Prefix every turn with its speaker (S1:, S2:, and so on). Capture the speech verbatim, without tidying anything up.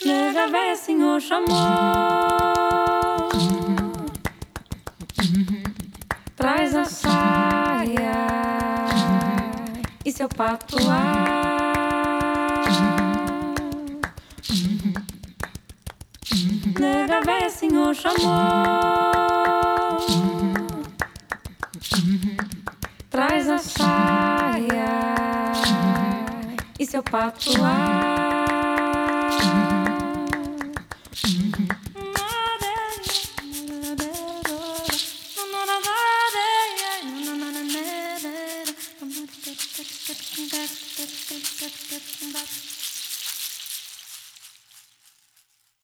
S1: Nega véia, senhor chamou. Traz a saia e seu patuá. Nega véia, senhor chamou. Traz a saia e seu patuá.